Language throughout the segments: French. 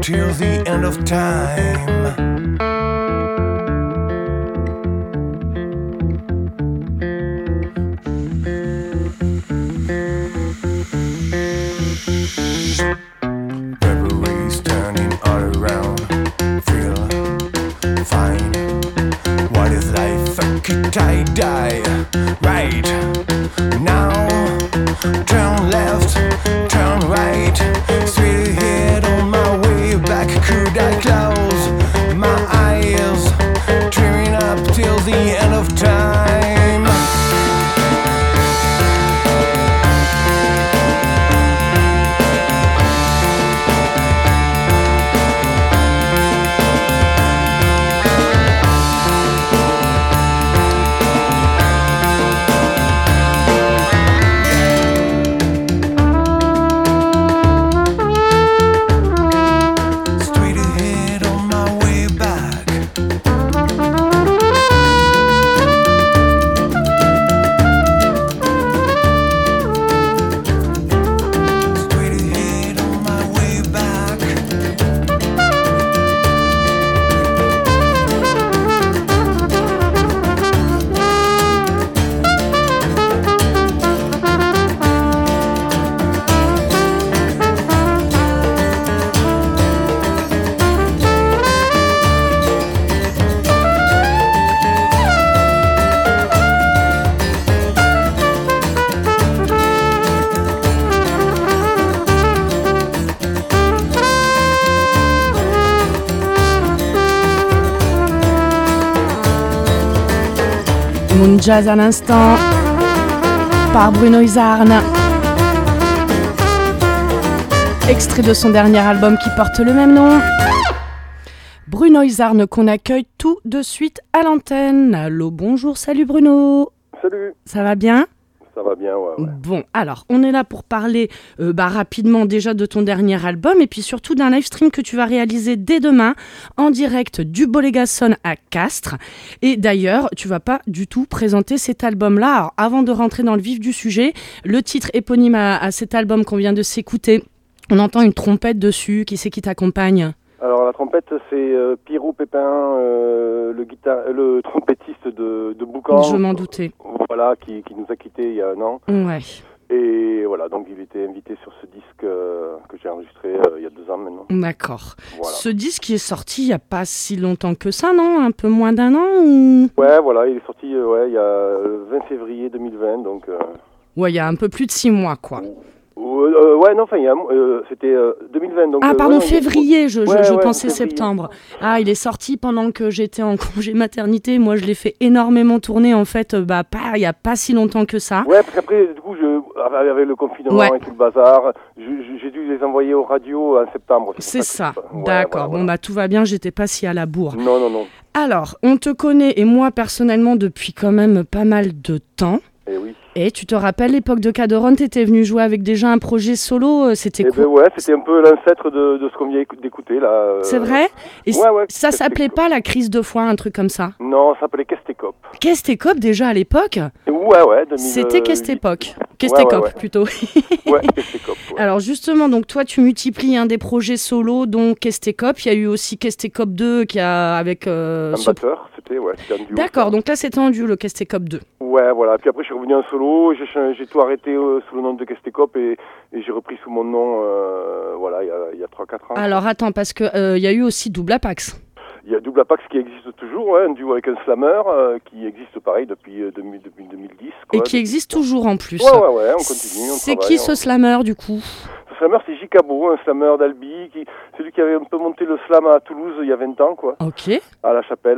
till the end of time. Memories turning all around, feel fine. What is life? Could I die? Right now, turn left, turn right. Straight ahead on my way back. Could I close my eyes, dreaming up till the end of time? Moon Jazz à l'instant par Bruno Izarn, extrait de son dernier album qui porte le même nom. Bruno Izarn qu'on accueille tout de suite à l'antenne. Allô, bonjour, salut Bruno. Salut. Ça va bien ? Ça va bien, ouais. Bon, alors, on est là pour parler rapidement déjà de ton dernier album et puis surtout d'un live stream que tu vas réaliser dès demain en direct du Bolégason à Castres. Et d'ailleurs, tu vas pas du tout présenter cet album-là. Alors, avant de rentrer dans le vif du sujet, le titre éponyme à cet album qu'on vient de s'écouter, on entend une trompette dessus. Qui c'est qui t'accompagne ? Alors la trompette, c'est Pierrot Pépin, le trompettiste de Boucan. Je m'en doutais. Voilà, qui nous a quittés il y a un an. Ouais. Et voilà, donc il était invité sur ce disque que j'ai enregistré il y a 2 ans maintenant. D'accord. Voilà. Ce disque qui est sorti il n'y a pas si longtemps que ça, non ? Un peu moins d'1 an ou... Ouais, voilà, il est sorti il y a le 20 février 2020, donc... Ouais, il y a un peu plus de 6 mois, quoi. Ouais, non, enfin, c'était 2020. Donc, ah, pardon, février, je pensais février. septembre. Ah, il est sorti pendant que j'étais en congé maternité. Moi, je l'ai fait énormément tourner, en fait, il n'y a pas si longtemps que ça. Ouais, parce qu'après, du coup, avec le confinement et tout le bazar, j'ai dû les envoyer aux radios en septembre. C'est ça, d'accord. Voilà. Bon, tout va bien, j'étais pas si à la bourre. Non. Alors, on te connaît, et moi, personnellement, depuis quand même pas mal de temps. Eh oui. Et tu te rappelles l'époque de Caderon, t'étais venu jouer avec déjà un projet solo, c'était cool. Ouais, c'était un peu l'ancêtre de ce qu'on vient d'écouter là. C'est vrai ? Et ouais, ça s'appelait pas la crise de foie, un truc comme ça ? Non, ça s'appelait Kestekop. Kestekop déjà à l'époque ? Ouais. C'était Kestekop. Kestekop plutôt. Ouais, Kestekop. Ouais. Alors justement, donc toi tu multiplies des projets solo, dont Kestekop. Il y a eu aussi Kestekop 2 qui a avec... un batteur, c'était un duo. D'accord, donc là c'était en duo le Kestekop 2. Ouais, voilà. Puis après je suis revenu en solo, j'ai tout arrêté sous le nom de Kestekop et j'ai repris sous mon nom, il y a 3-4 ans. Alors attends, parce que il y a eu aussi Double Apax. Il y a Double Apax qui existe toujours, un duo avec un slammer qui existe pareil depuis 2010. Quoi, et qui existe toujours en plus. Ouais, on continue, on C'est travaille. qui ce slammer du coup ? Ce slammer, c'est Jicabo, un slammer d'Albi, celui qui avait un peu monté le slam à Toulouse il y a 20 ans, quoi. Ok. À la Chapelle,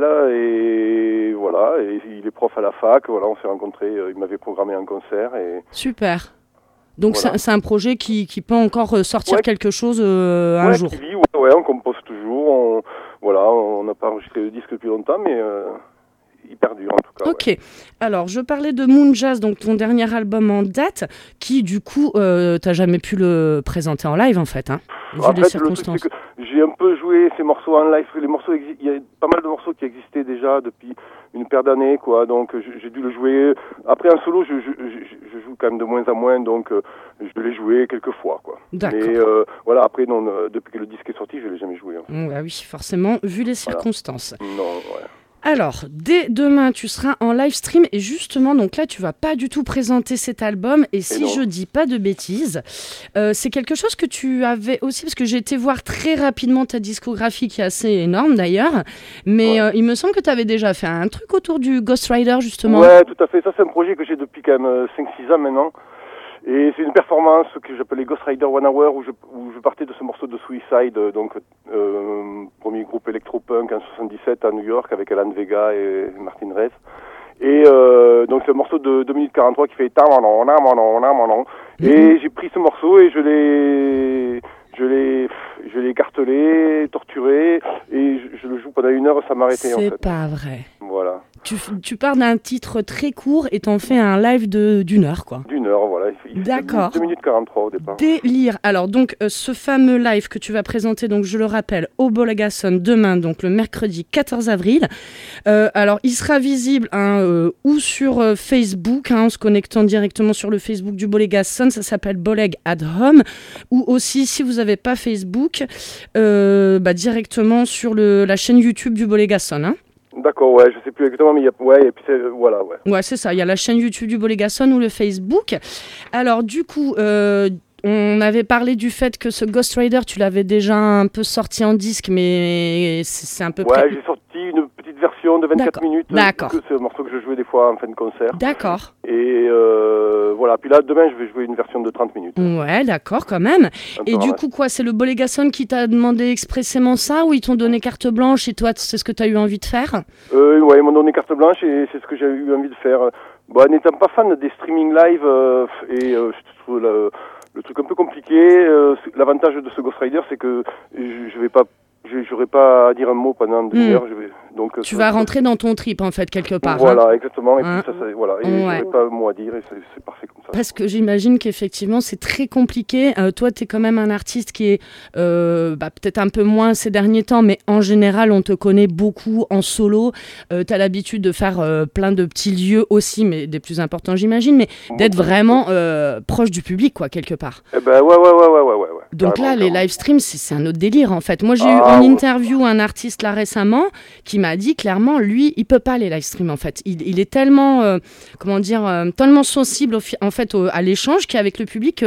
et voilà, et il est prof à la fac, voilà, on s'est rencontrés, il m'avait programmé un concert. Et... Super. Donc voilà. c'est un projet qui peut encore sortir quelque chose un jour. Qui vit, on compose toujours, on n'a pas enregistré le disque depuis longtemps, mais il perdure en tout cas. Ok, alors je parlais de Moon Jazz, donc ton dernier album en date, qui du coup, t'as jamais pu le présenter en live en fait, hein ? vu En les fait, le truc, circonstances. c'est que j'ai un peu joué ces morceaux en live. Les morceaux, il y a pas mal de morceaux qui existaient déjà depuis une paire d'années, quoi. Donc, j'ai dû le jouer. Après, en solo, je joue quand même de moins en moins, donc je l'ai joué quelques fois, quoi. D'accord. Mais voilà, après, non, depuis que le disque est sorti, je l'ai jamais joué. En fait. Bah oui, forcément, vu les circonstances. Non, ouais. Alors, dès demain, tu seras en live stream et justement, donc là, tu vas pas du tout présenter cet album. Et si non. je dis pas de bêtises, c'est quelque chose que tu avais aussi, parce que j'ai été voir très rapidement ta discographie qui est assez énorme d'ailleurs, mais il me semble que tu avais déjà fait un truc autour du Ghost Rider justement. Ouais, tout à fait. Ça, c'est un projet que j'ai depuis quand même 5-6 ans maintenant. Et c'est une performance que j'appelais Ghost Rider 1 Hour où je partais de ce morceau de Suicide, donc premier groupe électropunk en 77 à New York avec Alan Vega et Martin Rees. Et donc c'est un morceau de 2 minutes 43 qui fait et j'ai pris ce morceau et je l'ai écartelé, torturé et je le joue pendant 1 heure, ça m'a arrêté en fait. C'est pas vrai. Voilà. Tu pars d'un titre très court et t'en fais un live d'1 heure, quoi. D'1 heure, voilà. D'accord. 2 minutes 43 au départ. Délire. Alors donc ce fameux live que tu vas présenter, donc je le rappelle, au Bollegasson demain, donc le mercredi 14 avril. Alors il sera visible ou sur Facebook, en se connectant directement sur le Facebook du Bollegasson, ça s'appelle Bolleg at Home, ou aussi si vous n'avez pas Facebook, directement sur la chaîne YouTube du Bollegasson. Hein. D'accord, ouais, je sais plus exactement, mais et puis voilà, ouais. Ouais, c'est ça, il y a la chaîne YouTube du Bollegasson ou le Facebook. Alors du coup, on avait parlé du fait que ce Ghost Rider, tu l'avais déjà un peu sorti en disque, mais c'est un peu près... Ouais, j'ai sorti une petite version de 24 minutes. D'accord. C'est un morceau que je jouais des fois en fin de concert. D'accord. Et voilà, puis là, demain, je vais jouer une version de 30 minutes. Ouais, d'accord, quand même. Et du coup, quoi, c'est le Bollegasson qui t'a demandé expressément ça, ou ils t'ont donné carte blanche et toi, c'est ce que t'as eu envie de faire? Ouais, ils m'ont donné carte blanche et c'est ce que j'ai eu envie de faire. Bon, n'étant pas fan des streaming live, je trouve le truc un peu compliqué, l'avantage de ce Ghost Rider, c'est que j'aurais pas à dire un mot pendant 2 heures. Donc, tu vas rentrer dans ton trip, en fait, quelque part. Voilà, hein. exactement. Et puis voilà. Et j'aurais pas un mot à dire et c'est parfait comme ça. Parce que j'imagine qu'effectivement, c'est très compliqué. Toi, tu es quand même un artiste qui est peut-être un peu moins ces derniers temps, mais en général, on te connaît beaucoup en solo. Tu as l'habitude de faire plein de petits lieux aussi, mais des plus importants, j'imagine, mais d'être vraiment proche du public, quoi, quelque part. Eh ben, ouais. Donc carrément, là, les live streams, c'est un autre délire, en fait. Moi, j'ai eu en interview un artiste là récemment qui m'a dit clairement, lui, il peut pas les live streams, en fait. Il est tellement, tellement sensible, en fait, à l'échange qu'avec le public,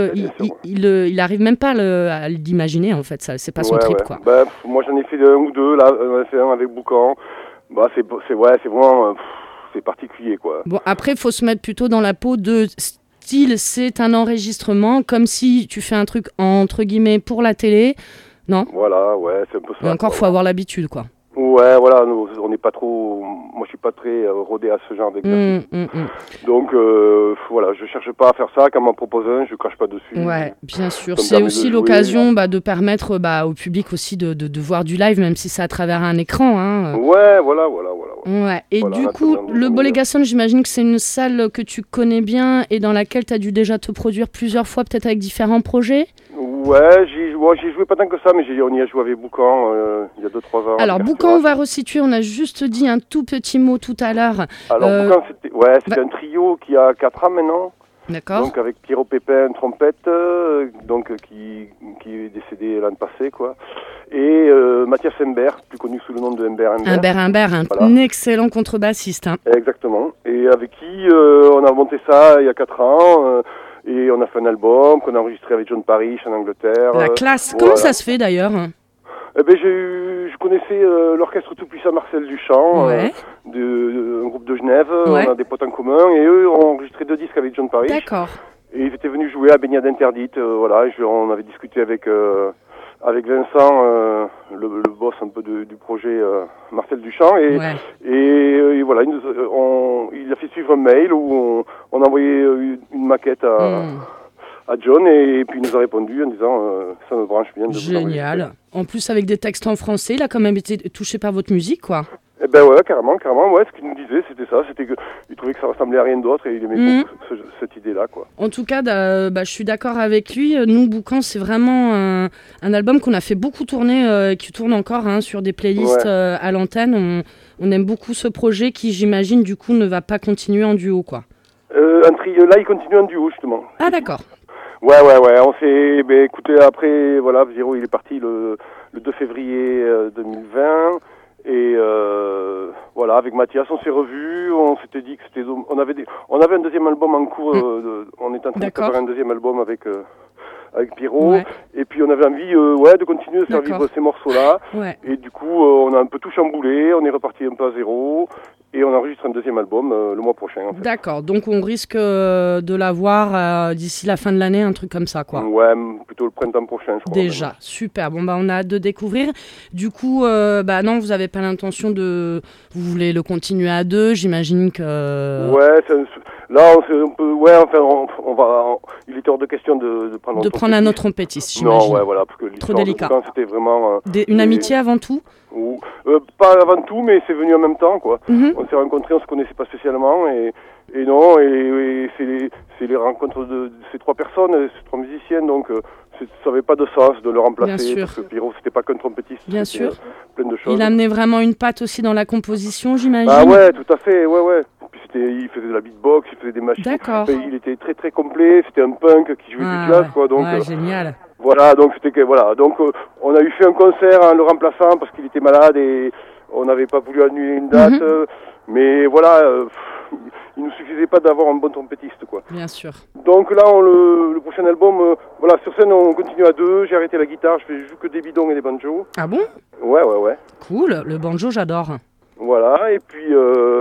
il arrive même pas à l'imaginer, en fait. Ça, c'est pas son trip, quoi. Bah, moi, j'en ai fait 1 ou 2, là. On a fait un avec Boucan. Bah, c'est vraiment... c'est particulier, quoi. Bon, après, il faut se mettre plutôt dans la peau de... style, c'est un enregistrement, comme si tu fais un truc, entre guillemets, pour la télé. Non ? Voilà, ouais, c'est un peu ça. Et encore, il faut avoir l'habitude, quoi. Ouais, voilà, on n'est pas trop... Moi, je suis pas très rodé à ce genre d'exercice. Donc, voilà, je cherche pas à faire ça. Quand on m'en propose un, je crache pas dessus. Ouais, bien sûr. C'est aussi l'occasion de permettre au public aussi de voir du live, même si c'est à travers un écran. Hein. Ouais, voilà. Ouais. Et voilà, du coup, le Bollegasson, j'imagine que c'est une salle que tu connais bien et dans laquelle tu as dû déjà te produire plusieurs fois, peut-être avec différents projets. Ouais, j'ai joué pas tant que ça, mais on y a joué avec Boucan il y a 2-3 ans. Alors, Boucan, on va resituer, on a juste dit un tout petit mot tout à l'heure. Alors, Boucan, c'était un trio qui a 4 ans maintenant. D'accord. Donc, avec Pierrot Pépin, trompette, qui est décédé l'an passé, quoi. Et Mathias Humbert, plus connu sous le nom de Humbert. Humbert, un excellent contrebassiste. Hein. Exactement. Et avec qui on a monté ça il y a 4 ans. Et on a fait un album qu'on a enregistré avec John Parrish en Angleterre. La classe. Comment ça se fait d'ailleurs? Eh ben, je connaissais l'orchestre tout-puissant Marcel Duchamp, un groupe de Genève. Ouais. On a des potes en commun. Et eux ont enregistré 2 disques avec John Parrish. D'accord. Et ils étaient venus jouer à Baignade Interdite. On avait discuté avec Vincent, le boss un peu du projet Marcel Duchamp. Et voilà, il a fait suivre un mail où on a envoyé une maquette à John et puis il nous a répondu en disant ça me branche bien. Génial. En plus avec des textes en français, il a quand même été touché par votre musique, quoi. Eh ben ouais, carrément. Ouais, ce qu'il nous disait, c'était ça. C'était qu'il trouvais que ça ressemblait à rien d'autre et il aimait beaucoup cette idée-là, quoi. En tout cas, je suis d'accord avec lui. Nous, Boucan, c'est vraiment un album qu'on a fait beaucoup tourner, qui tourne encore sur des playlists à l'antenne. On aime beaucoup ce projet qui, j'imagine, du coup, ne va pas continuer en duo, quoi. Là, il continue en duo, justement. Ah, d'accord. Ouais. On s'est, écoutez, après, voilà, Zero, il est parti le 2 février 2020. Et voilà, avec Mathias, on s'est revus. On s'était dit que c'était, on avait un deuxième album en cours. On était en train de préparer un deuxième album avec Pierrot. Ouais. Et puis on avait envie, de continuer de faire vivre ces morceaux-là. Ouais. Et du coup, on a un peu tout chamboulé. On est reparti un peu à zéro. Et on enregistre un deuxième album le mois prochain. En fait. D'accord, donc on risque de l'avoir d'ici la fin de l'année, un truc comme ça, quoi. Ouais, plutôt le printemps prochain, je crois. Déjà, même. Super. Bon, on a hâte de découvrir. Du coup, non, vous n'avez pas l'intention de... Vous voulez le continuer à deux, j'imagine que... Ouais, là, on peut... Ouais, enfin, on va... Il était hors de question de prendre... De prendre un autre trompettiste, j'imagine. Non, ouais, voilà, parce que trop délicat. C'était vraiment... Une amitié avant tout? Pas avant tout, mais c'est venu en même temps, quoi. On s'est rencontrés, on se connaissait pas spécialement, et c'est les rencontres de ces trois personnes, ces trois musiciennes, donc ça n'avait pas de sens de le remplacer, parce que Pierrot, c'était pas qu'un trompettiste, bien sûr. Plein de choses. Il amenait vraiment une patte aussi dans la composition, j'imagine. Ah ouais, tout à fait, ouais. Puis il faisait de la beatbox, il faisait des machines. D'accord. Il était très très complet, c'était un punk qui jouait du jazz, quoi, donc... génial. Voilà, donc on a eu fait un concert en le remplaçant parce qu'il était malade et on n'avait pas voulu annuler une date, mais voilà, il nous suffisait pas d'avoir un bon trompettiste, quoi. Bien sûr. Donc là, le prochain album, sur scène on continue à deux, j'ai arrêté la guitare, je joue que des bidons et des banjos. Ah bon ? Ouais. Cool, le banjo j'adore. Voilà, et puis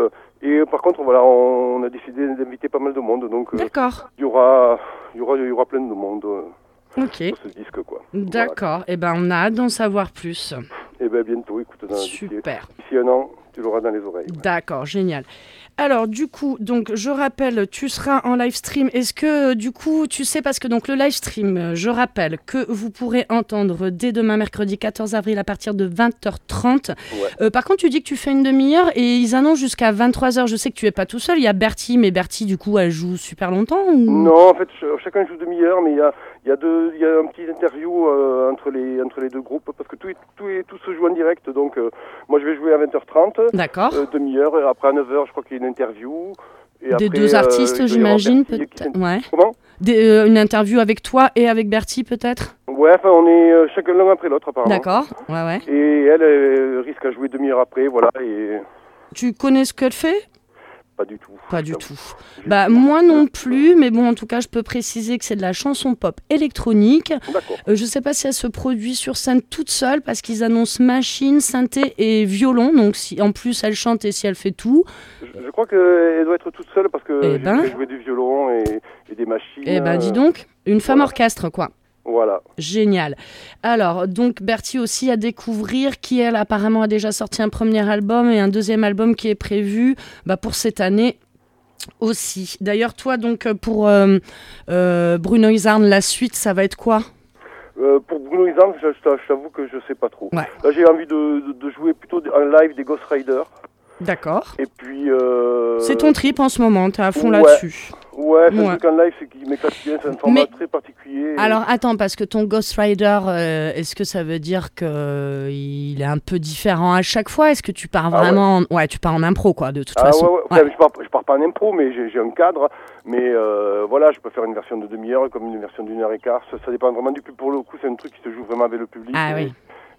par contre, voilà, on a décidé d'inviter pas mal de monde, donc d'accord. Il y aura plein de monde. Ok. Pour ce disque, quoi. D'accord. Voilà. On a hâte d'en savoir plus. Bientôt, écoute, super. D'ici un an, tu l'auras dans les oreilles. Ouais. D'accord, génial. Alors du coup, donc je rappelle, tu seras en live stream. Est-ce que du coup, tu sais, parce que donc le live stream, je rappelle que vous pourrez entendre dès demain mercredi 14 avril à partir de 20h30. Ouais. Par contre, tu dis que tu fais une demi-heure et ils annoncent jusqu'à 23h. Je sais que tu es pas tout seul. Il y a Bertie, mais Bertie, du coup, elle joue super longtemps ou... Non, en fait, chacun joue demi-heure, mais il y a un petit interview entre les deux groupes parce que tout se joue en direct. Donc moi, je vais jouer à 20h30. D'accord. Demi-heure. Et après à 9h, je crois qu'il y a une interview. Et des après, deux artistes, j'imagine, peut-être. Ouais. Comment une interview avec toi et avec Bertie, peut-être. Ouais, enfin, on est chacun l'un après l'autre, apparemment. D'accord. Ouais. Et elle risque à jouer demi-heure après, voilà. Et... Tu connais ce qu'elle fait ? Pas du tout. Pas du tout. Moi non plus, mais bon, en tout cas, je peux préciser que c'est de la chanson pop électronique. D'accord. Je sais pas si elle se produit sur scène toute seule, parce qu'ils annoncent machine, synthé et violon, donc si en plus elle chante et si elle fait tout. Je crois qu'elle doit être toute seule, parce que j'ai joué du violon et des machines. Dis donc, une femme orchestre, quoi. Voilà. Génial. Alors, donc, Bertie aussi à découvrir, qui, elle, apparemment a déjà sorti un premier album et un deuxième album qui est prévu pour cette année aussi. D'ailleurs, toi, donc, pour Bruno Izarn, la suite, ça va être quoi ? Pour Bruno Izarn, je t'avoue que je sais pas trop. Ouais. Là, j'ai envie de jouer plutôt en live des Ghost Riders. D'accord. Et puis... C'est ton trip en ce moment, t'es à fond là-dessus. Ouais, c'est un truc en live, c'est qu'il m'éclate bien, c'est un format très particulier. Alors attends, parce que ton Ghost Rider, est-ce que ça veut dire qu'il est un peu différent à chaque fois ? Est-ce que tu pars vraiment... Ouais, tu pars en impro, quoi, de toute façon. Ouais. Je pars pas en impro, mais j'ai un cadre. Mais voilà, je peux faire une version de demi-heure comme une version d'une heure et quart. Ça dépend vraiment du public. Pour le coup, c'est un truc qui se joue vraiment avec le public. Ah oui.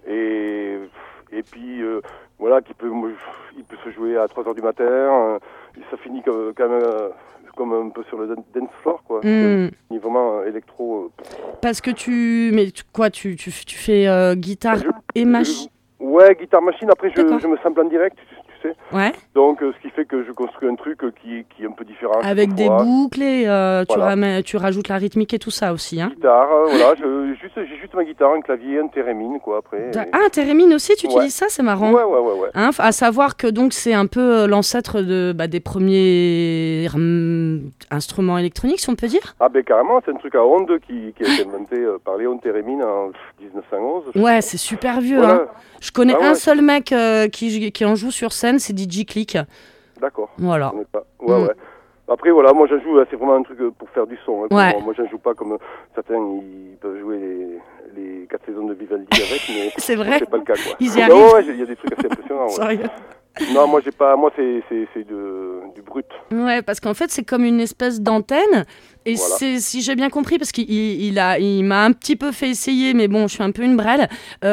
Et puis, voilà, il peut se jouer à 3h du matin. Ça finit quand même... comme un peu sur le dance floor, quoi. C'est vraiment électro. Parce que tu fais guitare et machine. Ouais, guitare machine. Après, je me sample en direct, tu sais. Ouais. Donc, ce qui fait que je construis un truc qui est un peu différent. Avec des boucles et tu rajoutes la rythmique et tout ça aussi, hein. Guitare, voilà. J'ai juste ma guitare, un clavier, un thérémine, quoi. Après. Un thérémine aussi, tu utilises ça, c'est marrant. Ouais. Hein, à savoir que donc c'est un peu l'ancêtre des premiers instruments électroniques, si on peut dire. Ah carrément, c'est un truc à ondes qui a été inventé par Léon Thérémine en 1911. Ouais, c'est super vieux. Voilà. Hein. Je connais un seul mec qui en joue sur scène, c'est DJ Click. D'accord. Voilà. Je connais pas. Ouais. Après, voilà, moi j'en joue, c'est vraiment un truc pour faire du son. Hein, Ouais. Moi j'en joue pas comme certains, ils peuvent jouer les 4 saisons de Vivaldi avec, mais C'est vrai. c'est pas le cas, quoi. Ils y arrivent. Ouais, il y a des trucs assez impressionnants. Ouais. Sérieux. Non, moi j'ai pas, moi c'est du brut. Ouais, parce qu'en fait, c'est comme une espèce d'antenne. Et Voilà. c'est, si j'ai bien compris, parce qu'il m'a un petit peu fait essayer, mais bon, je suis un peu une brêle.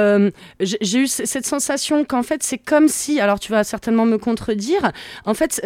J'ai eu cette sensation qu'en fait, c'est comme si, alors tu vas certainement me contredire, en fait,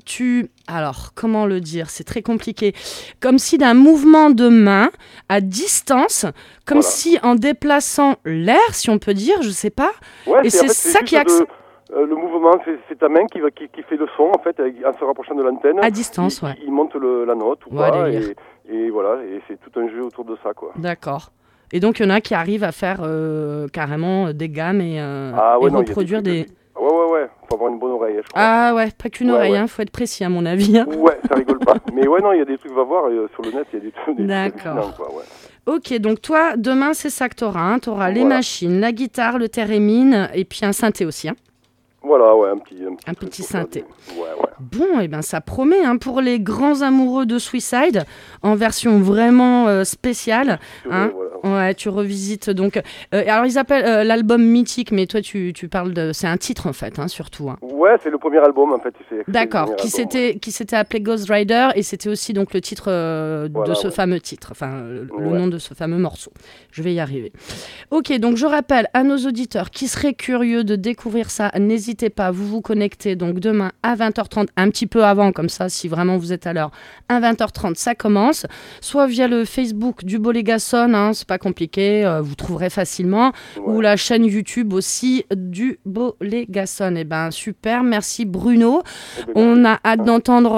alors, comment le dire? C'est très compliqué. Comme si d'un mouvement de main à distance, comme Voilà. si en déplaçant l'air, si on peut dire, je sais pas. Ouais, Et c'est en fait, ça qui juste accent- le mouvement, c'est ta main qui fait le son, en fait, en se rapprochant de l'antenne. À distance, ouais. Il monte la note ou Ouais, pas, délire. et voilà, et c'est tout un jeu autour de ça, quoi. D'accord. Et donc, il y en a qui arrivent à faire carrément des gammes et, Ah et ouais, non, il y a reproduire des... des... trucs- Ouais, faut avoir une bonne oreille, je crois. Ah ouais, pas qu'une Ouais, oreille, ouais. hein, faut être précis à mon avis. Hein. Ouais, ça rigole pas. Mais ouais, non, il y a des trucs, va voir, sur le net, il y a des trucs D'accord. hallucinants, quoi, ouais. Ok, donc toi, demain, c'est ça que tu auras. Hein. Tu auras les Voilà. machines, la guitare, le thérémine et puis un synthé aussi. Hein. Voilà, ouais, un petit petit truc pour synthé. faire du- Ouais. Bon, et ben ça promet hein, pour les grands amoureux de Suicide, en version vraiment spéciale. Hein. Voilà. Ouais, tu revisites donc. Alors ils appellent l'album mythique, mais toi tu parles de. C'est un titre en fait, hein, surtout. Hein. Ouais, c'est le premier album, en fait. D'accord, qui s'était appelé Ghost Rider et c'était aussi donc le titre de Voilà, ce ouais. fameux titre, enfin le Ouais. nom de ce fameux morceau. Je vais y arriver. Ok, donc je rappelle à nos auditeurs qui seraient curieux de découvrir ça, n'hésitez pas, vous vous connectez donc demain à 20h30, un petit peu avant comme ça, si vraiment vous êtes à l'heure, à 20h30 ça commence, soit via le Facebook du Bolégason, hein, c'est pas compliqué, vous trouverez facilement, ou Ouais. la chaîne YouTube aussi du Bolégason. Eh ben super, merci Bruno. Eh ben, On a hâte d'entendre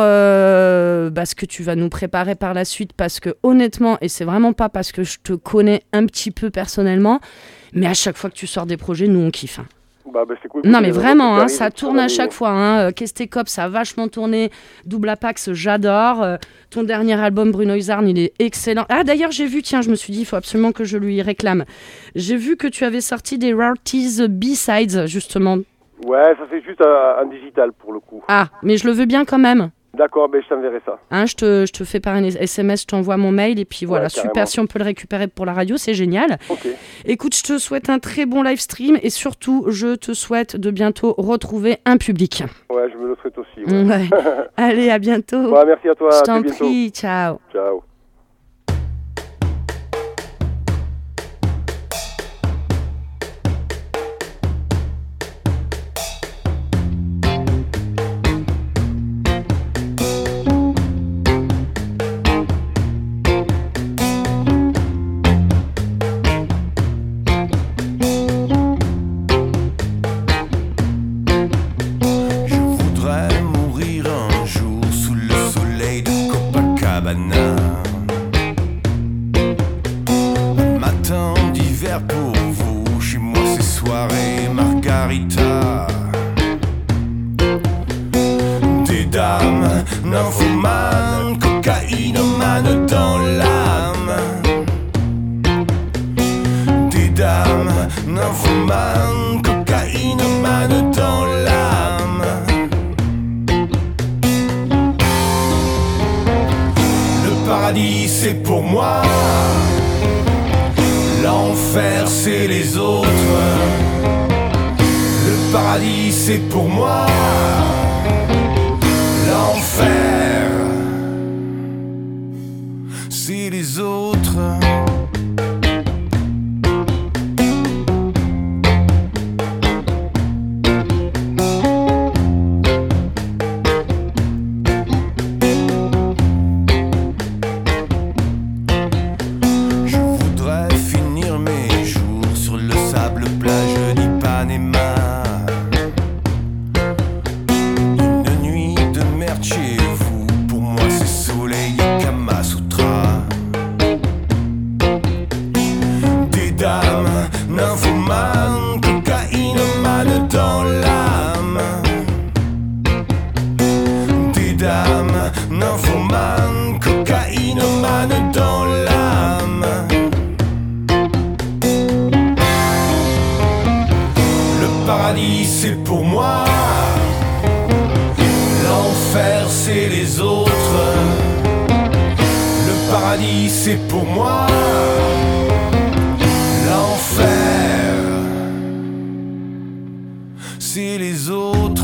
ce que tu vas nous préparer par la suite parce que honnêtement, et c'est vraiment pas parce que je te connais un petit peu personnellement, mais à chaque fois que tu sors des projets, nous on kiffe. Hein. Bah, c'est cool. Non mais Il y a vraiment, d'autres hein, qui ça arrivent, tourne à ça chaque va fois. Hein. Kestekop, ça a vachement tourné. Double Apax, j'adore. Ton dernier album, Bruno Izarn, il est excellent. Ah d'ailleurs, j'ai vu, tiens, je me suis dit, il faut absolument que je lui réclame. J'ai vu que tu avais sorti des Rarities B-Sides, justement. Ouais, ça c'est juste en digital pour le coup. Ah, mais je le veux bien quand même. D'accord, ben je t'enverrai ça. Hein, je te fais par un SMS, je t'envoie mon mail et puis voilà, Ouais, super, carrément. si on peut le récupérer pour la radio, c'est génial. Ok. Écoute, je te souhaite un très bon live stream et surtout, je te souhaite de bientôt retrouver un public. Ouais, je me le souhaite aussi. Ouais. Ouais. Allez, à bientôt. Ouais, merci à toi. Je à t'en très bientôt. prie, ciao. Ciao. Je voudrais mourir un jour sous le soleil de Copacabana. Un matin d'hiver pour vous, chez moi c'est soirée margarita. Des dames nymphomanes, cocaïnomanes dans l'âme. Des dames nymphomanes, cocaïnomanes dans l'âme. Le paradis c'est pour moi, l'enfer c'est les autres. Le paradis c'est pour moi, l'enfer c'est les autres. Je voudrais finir mes jours sur le sable plage d'Ipanema. Une nuit de merde chez vous, pour moi c'est soleil et Kama Sutra. Des dames nymphomanes, cocaïnomanes dans l'âme. Des dames nymphomanes, cocaïnomanes dans l'âme. Le paradis c'est pour moi, c'est les autres. Le paradis c'est pour moi, l'enfer c'est les autres.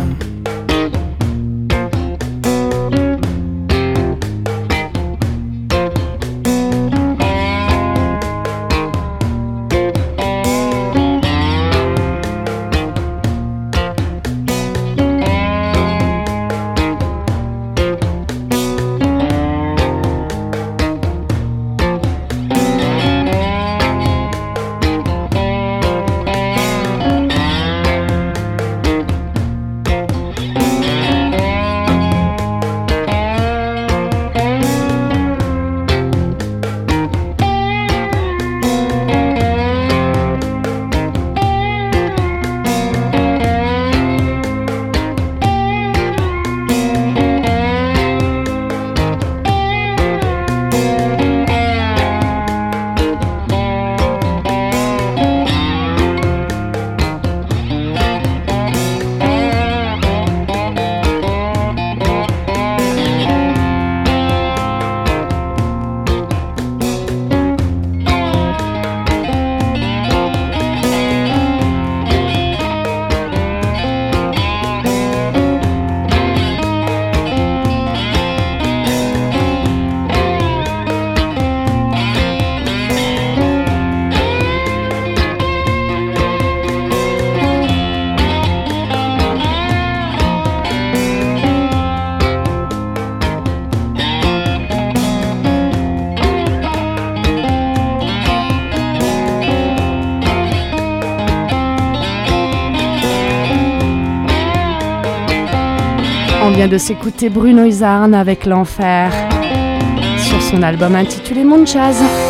On vient de s'écouter Bruno Izarn avec l'enfer sur son album intitulé Mon Jazz.